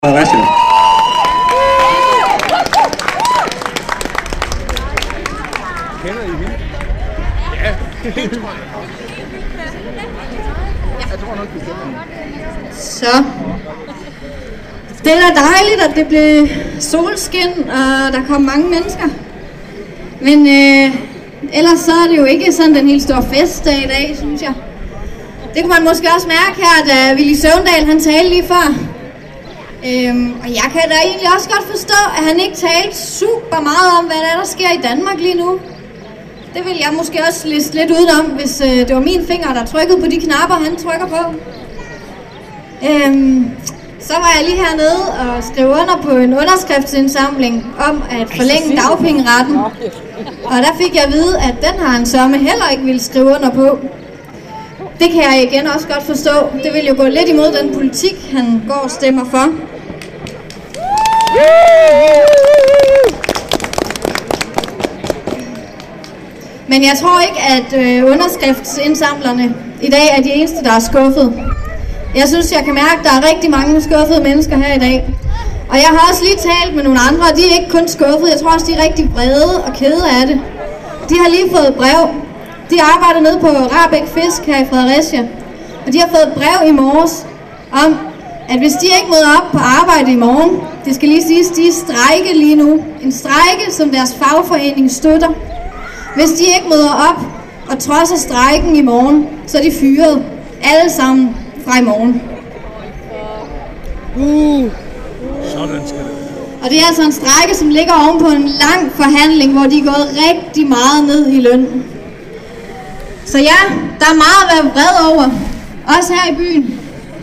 Fredericia. Kender I hende? Ja, det tror jeg. Jeg tror nok, vi kender hende. Så. Det er da dejligt, at det blev solskin, og der kom mange mennesker. Men ellers så er det jo ikke sådan den helt store festdag i dag, synes jeg. Det kunne man måske også mærke her, da Villy Søvndal han talte lige før. Og jeg kan da egentlig også godt forstå, at han ikke talte super meget om, hvad der sker i Danmark lige nu. Det vil jeg måske også liste lidt udenom, hvis det var mine fingre, der trykkede på de knapper, han trykker på. Så var jeg lige hernede og skrev under på en underskriftsindsamling om at forlænge dagpengeretten. Og der fik jeg at vide, at den har han sørme heller ikke ville skrive under på. Det kan jeg igen også godt forstå. Det vil jo gå lidt imod den politik, han går og stemmer for. Men jeg tror ikke, at underskriftsindsamlerne i dag er de eneste, der er skuffet. Jeg synes, jeg kan mærke, at der er rigtig mange skuffede mennesker her i dag. Og jeg har også lige talt med nogle andre, og de er ikke kun skuffede. Jeg tror også, de er rigtig vrede og kede af det. De har lige fået brev. De arbejder nede på Rahbek Fisk her i Fredericia. Og de har fået brev i morges om, at hvis de ikke møder op på arbejde i morgen, det skal lige siges, de er strejke lige nu. En strejke, som deres fagforening støtter. Hvis de ikke møder op og trodser strejken i morgen, så er de fyret. Alle sammen fra i morgen. Sådan skal det. Og det er altså en strejke, som ligger oven på en lang forhandling, hvor de er gået rigtig meget ned i løn. Så ja, der er meget at være vred over. Også her i byen.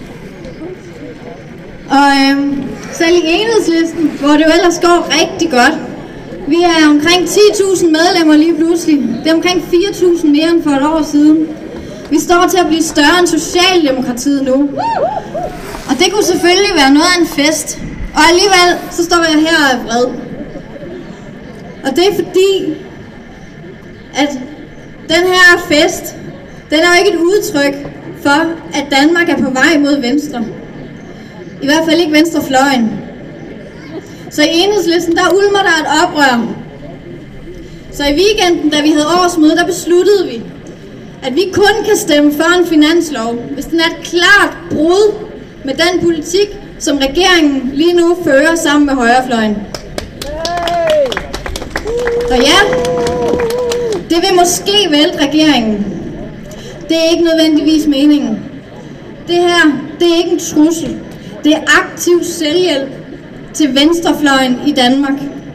Og selv i Enhedslisten, hvor det jo ellers går rigtig godt. Vi er omkring 10.000 medlemmer lige pludselig. Det er omkring 4.000 mere end for et år siden. Vi står til at blive større end Socialdemokratiet nu. Og det kunne selvfølgelig være noget af en fest. Og alligevel, så står jeg her og er vred. Og det er fordi, at den her fest, den er jo ikke et udtryk for, at Danmark er på vej mod venstre. I hvert fald ikke venstrefløjen. Så i Enhedslisten, der ulmer der et oprør. Så i weekenden, da vi havde årsmøde, der besluttede vi, at vi kun kan stemme for en finanslov, hvis den er et klart brud med den politik, som regeringen lige nu fører sammen med højrefløjen. Så ja, det vil måske vælte regeringen. Det er ikke nødvendigvis meningen. Det her, det er ikke en trussel. Det er aktiv selvhjælp til venstrefløjen i Danmark.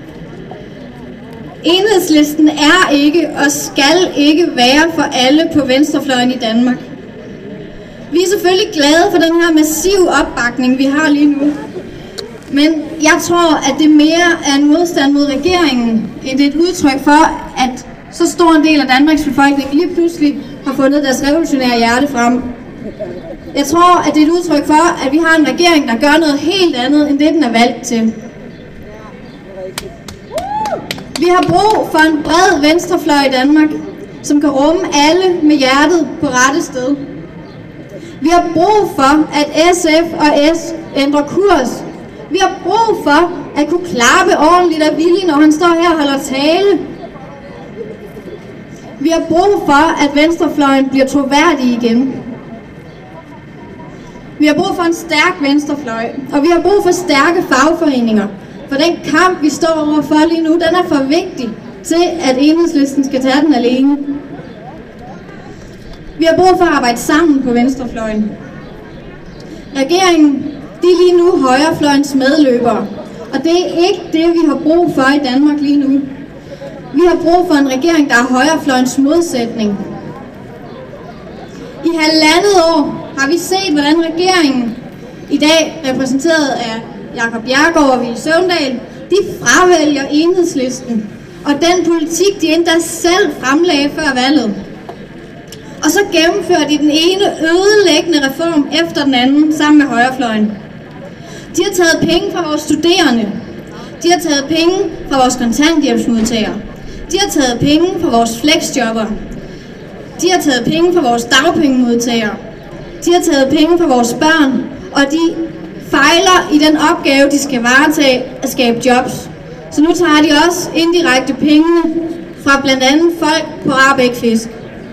Enhedslisten er ikke og skal ikke være for alle på venstrefløjen i Danmark. Vi er selvfølgelig glade for den her massive opbakning, vi har lige nu. Men jeg tror, at det mere er en modstand mod regeringen, end det er et udtryk for, at så stor en del af Danmarks befolkning lige pludselig har fundet deres revolutionære hjerte frem. Jeg tror, at det er et udtryk for, at vi har en regering, der gør noget helt andet, end det den er valgt til. Vi har brug for en bred venstrefløj i Danmark, som kan rumme alle med hjertet på rette sted. Vi har brug for, at SF og S ændrer kurs. Vi har brug for at kunne klappe ordentligt af Villy, når han står her og holder tale. Vi har brug for, at venstrefløjen bliver troværdig igen. Vi har brug for en stærk venstrefløj, og vi har brug for stærke fagforeninger. For den kamp, vi står overfor lige nu, den er for vigtig til, at Enhedslisten skal tage den alene. Vi har brug for at arbejde sammen på venstrefløjen. Regeringen, de er lige nu højrefløjens medløbere, og det er ikke det, vi har brug for i Danmark lige nu. Vi har brug for en regering, der er højrefløjens modsætning. I 1,5 år har vi set, hvordan regeringen i dag, repræsenteret af Jakob Bjerregaard og Villy Søvndal, de fravælger Enhedslisten og den politik, de endda selv fremlagde før valget. Og så gennemfører de den ene ødelæggende reform efter den anden sammen med højrefløjen. De har taget penge fra vores studerende. De har taget penge fra vores kontanthjælpsmodtagere. De har taget penge fra vores flexjobber. De har taget penge fra vores dagpengemodtagere. De har taget penge fra vores børn. Og de fejler i den opgave, de skal varetage at skabe jobs. Så nu tager de også indirekte pengene fra blandt andet folk på Rahbek Fisk.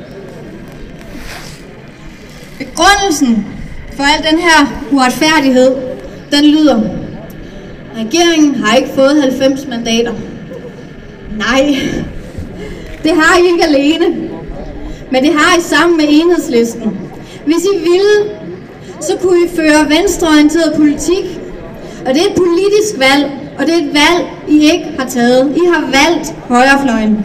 Begrundelsen for al den her uretfærdighed, den lyder: regeringen har ikke fået 90 mandater. Nej, det har I ikke alene, men det har I sammen med Enhedslisten. Hvis I ville, så kunne I føre venstreorienteret politik, og det er et politisk valg, og det er et valg, I ikke har taget. I har valgt højrefløjen.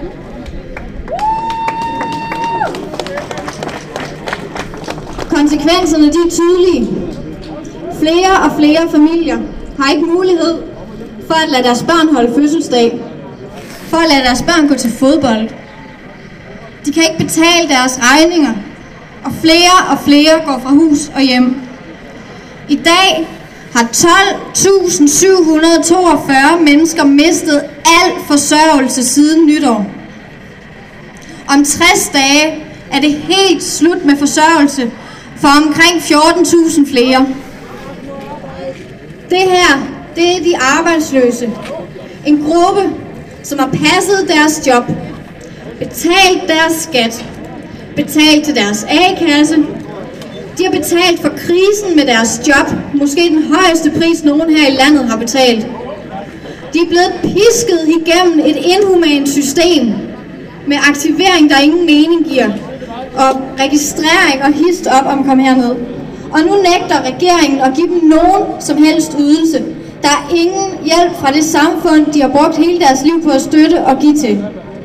Konsekvenserne, de er tydelige. Flere og flere familier har ikke mulighed for at lade deres børn holde fødselsdag, for at lade deres børn gå til fodbold. De kan ikke betale deres regninger, og flere går fra hus og hjem. I dag har 12.742 mennesker mistet al forsørgelse siden nytår. Om 60 dage er det helt slut med forsørgelse for omkring 14.000 flere. Det her, det er de arbejdsløse. En gruppe, som har passet deres job, betalt deres skat, betalt til deres A-kasse. De har betalt for krisen med deres job, måske den højeste pris, nogen her i landet har betalt. De er blevet pisket igennem et inhumant system med aktivering, der ingen mening giver, og registrering og hist op om kom herned. Og nu nægter regeringen at give dem nogen som helst ydelse. Der er ingen hjælp fra det samfund, de har brugt hele deres liv på at støtte og give til.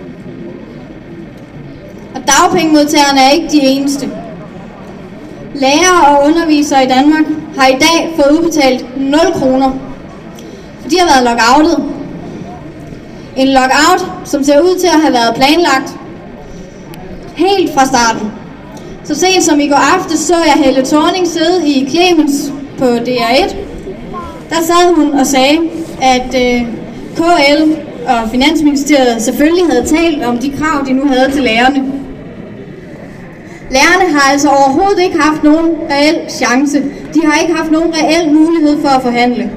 Og dagpengemodtagerne er ikke de eneste. Lærere og undervisere i Danmark har i dag fået udbetalt 0 kroner. De har været lockoutet. En lockout, som ser ud til at have været planlagt helt fra starten. Så sent som i går aftes så jeg Helle Thorning sidde i Clemens på DR1. Der sad hun og sagde, at KL og Finansministeriet selvfølgelig havde talt om de krav, de nu havde til lærerne. Lærerne har altså overhovedet ikke haft nogen reel chance. De har ikke haft nogen reel mulighed for at forhandle.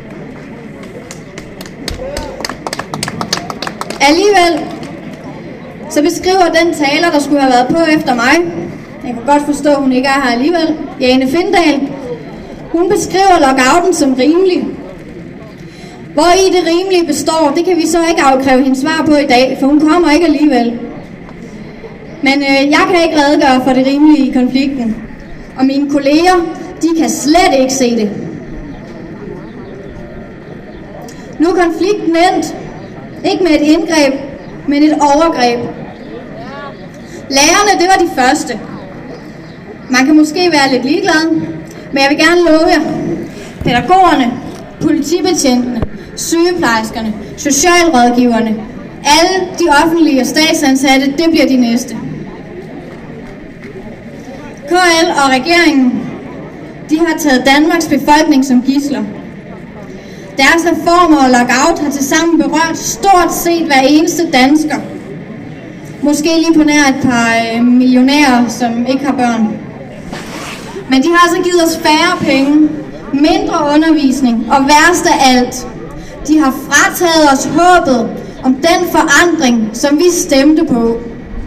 Alligevel så beskriver den taler, der skulle have været på efter mig, jeg kan godt forstå, at hun ikke er her alligevel, Jane Findahl, hun beskriver lockouten som rimelig. Hvor i det rimelige består, det kan vi så ikke afkræve hendes svar på i dag, for hun kommer ikke alligevel. Men jeg kan ikke redegøre for det rimelige i konflikten, og mine kolleger, de kan slet ikke se det. Nu er konflikten endt, ikke med et indgreb, men et overgreb. Lærerne, det var de første. Man kan måske være lidt ligeglad, men jeg vil gerne love jer, pædagogerne, politibetjentene, sygeplejerskerne, socialrådgiverne, alle de offentlige og statsansatte, det bliver de næste. KL og regeringen, de har taget Danmarks befolkning som gidsler. Deres reformer og lockout har tilsammen berørt stort set hver eneste dansker. Måske lige på nær et par millionærer, som ikke har børn. Men de har altså givet os færre penge, mindre undervisning og værst af alt, de har frataget os håbet om den forandring, som vi stemte på.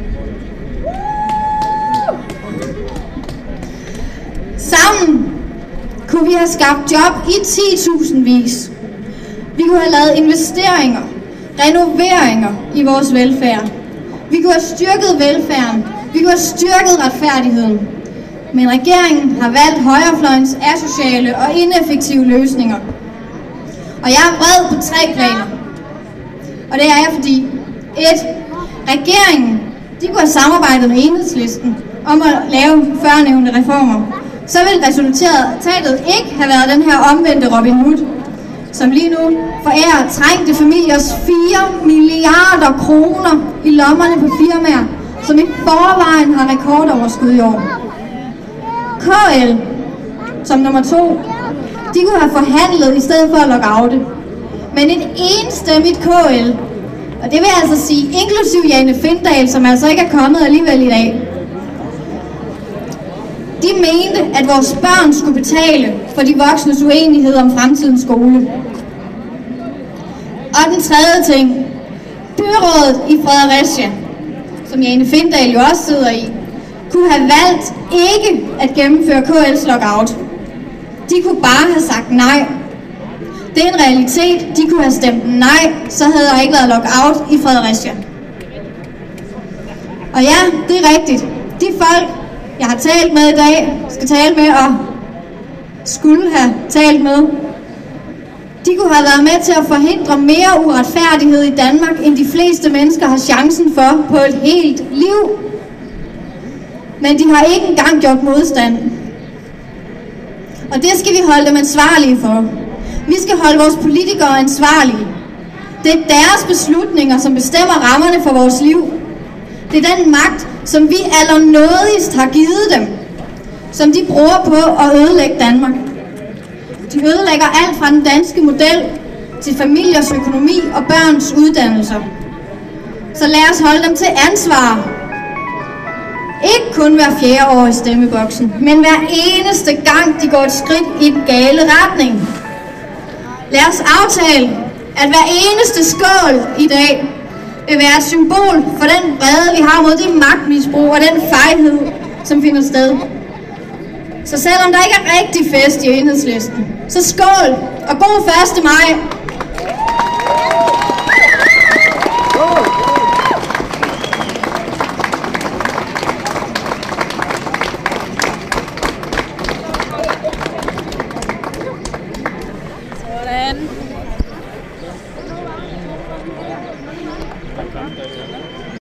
Sammen kunne vi have skabt job i 10.000 vis. Vi kunne have lavet investeringer, renoveringer i vores velfærd. Vi kunne have styrket velfærden. Vi kunne have styrket retfærdigheden. Men regeringen har valgt højrefløjens asociale og ineffektive løsninger. Og jeg er vred på 3 planer. Og det er jeg fordi 1. Regeringen, de kunne have samarbejdet med Enhedslisten om at lave førnævnte reformer. Så vil resultatet ikke have været den her omvendte Robin Hood, som lige nu forærer trængte familiers 4 milliarder kroner i lommerne på firmaer, som i forvejen har rekordoverskud i år. KL, som nummer 2, de kunne have forhandlet i stedet for at lockoute. Men et enstemmigt KL, og det vil altså sige inklusiv Jane Findahl, som altså ikke er kommet alligevel i dag. De mente, at vores børn skulle betale for de voksnes uenighed om fremtidens skole. Og den tredje ting. Byrådet i Fredericia, som Jane Findahl jo også sidder i, kunne have valgt ikke at gennemføre KL's lockout. De kunne bare have sagt nej. Det er en realitet. De kunne have stemt nej, så havde der ikke været lockout i Fredericia. Og ja, det er rigtigt. De folk, jeg har talt med i dag, skal tale med og skulle have talt med, de kunne have været med til at forhindre mere uretfærdighed i Danmark, end de fleste mennesker har chancen for på et helt liv. Men de har ikke engang gjort modstand. Og det skal vi holde dem ansvarlige for. Vi skal holde vores politikere ansvarlige. Det er deres beslutninger, som bestemmer rammerne for vores liv. Det er den magt, som vi allernådigst har givet dem, som de bruger på at ødelægge Danmark. De ødelægger alt fra den danske model til familiers økonomi og børns uddannelser. Så lad os holde dem til ansvar. Ikke kun hver 4. år i stemmeboksen, men hver eneste gang de går et skridt i den gale retning. Lad os aftale, at hver eneste skål i dag vil være et symbol for den vrede, vi har mod det magtmisbrug og den fejlhed, som finder sted. Så selvom der ikke er rigtig fest i Enhedslisten, så skål og god 1. maj!